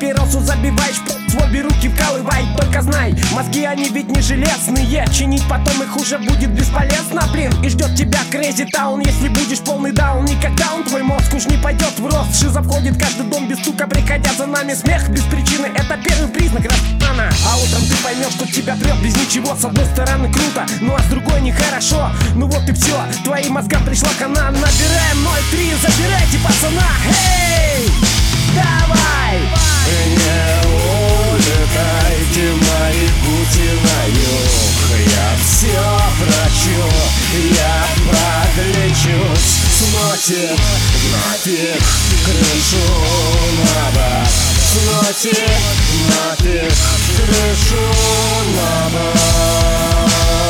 папиросу забиваешь, в обе руки вкалывай. Только знай, мозги они ведь не железные, чинить потом их уже будет бесполезно, блин. И ждет тебя Crazy Town, если будешь полный даун. Никогда он, твой мозг уж не пойдет в рост. Шиза входит в каждый дом без стука, приходя за нами. Смех без причины, это первый признак рана. А утром ты поймешь, что тебя прет без ничего. С одной стороны круто, ну а с другой нехорошо. Ну вот и все, твоим мозгам пришла хана. Набираем 0,3, забирайте пацана. Эй, давай! Не улетайте, мои пути на юг. Я все прощу, я подлечусь. Сносит нафиг крышу набок. Сносит нафиг крышу набок.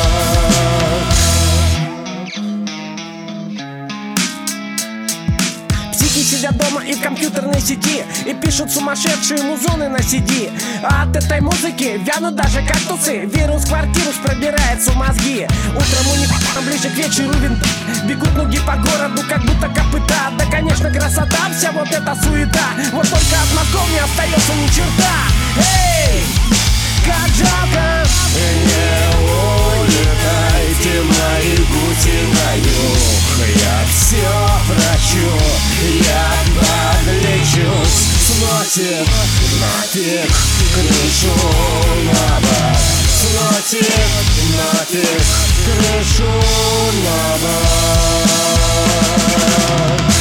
Сидят дома и в компьютерной сети и пишут сумасшедшие музоны на CD. А от этой музыки вянут даже кактусы. Вирус квартирус пробирается в мозги. Утром у них ближе к вечеру бегут ноги по городу, как будто копыта. Да, конечно, красота, вся вот эта суета. Вот только от мозгов не остается ни черта. Эй, как жалко! Не улетайте, мои пути на юг. Я все прощу, я подлечусь. Сносит нафиг крышу набок. Сносит нафиг крышу набок.